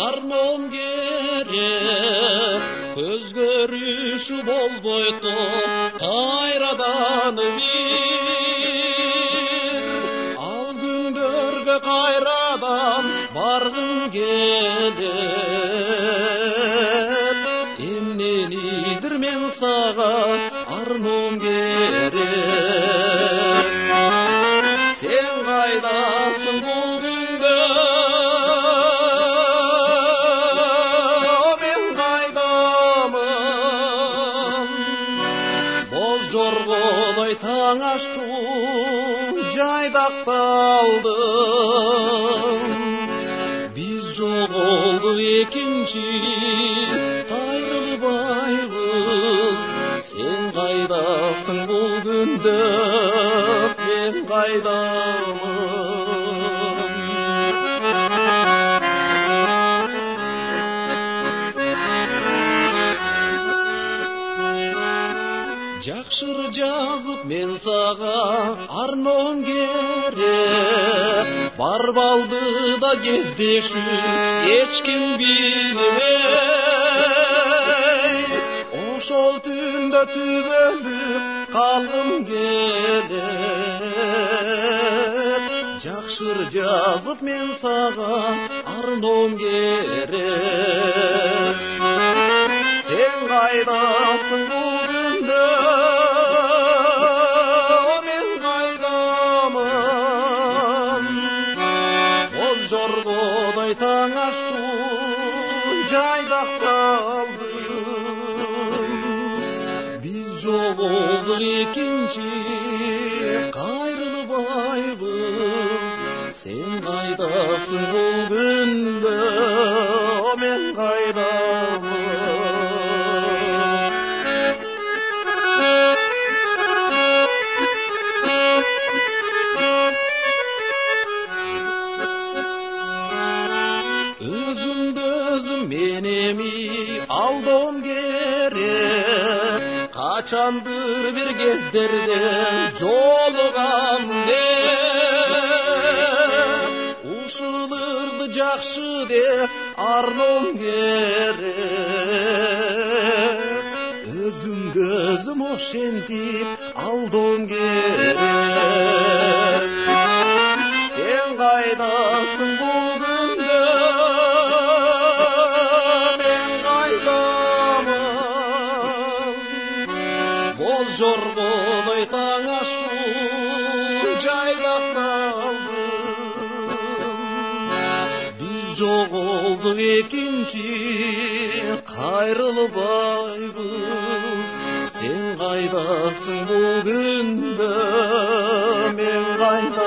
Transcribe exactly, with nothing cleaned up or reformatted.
арман керек, көз көрүшү болбойто кайрадан бир. Ал күндөргө кайрадан баргым келет, эмненидир мен сага арман керек. Сен кайдасың бул күндө, мен кайдамын. Боз жоргодой таң ашту жайдакталдым. Биз жоголдук экинчи кайрылбайбыз. Сен кайдасың бул күндө, мен кайдамын. Жакшыр жазып мен сага арман керек, барбалды да кездешүү эч ким билбей. Ошол түндө түбөлүп калгым келет, жакшыр жазып мен сага арман керек. Сен кайдасың бул күндө, мен кайдамын. Боз жоргодой таң ашту жайдакталдым. Биз жоголдук экинчи кайрылбайбыз. Сен кайдасың бул күндө, мен кайдамын. Өзүмдү өзүм мен эми алдоом керек, качандыр бир кездерде жолугандеп. Ушуларды жакшы деп арман керек, өзүмдү өзүм ошентип алдоом керек. Сен кайдасың бул күндө, мен кайдамын. Боз жоргодой таң ашту жайдакталдым. Биз жоголдук экинчи кайрылбайбыз. Сен кайдасың бул күндө, мен кайдамын.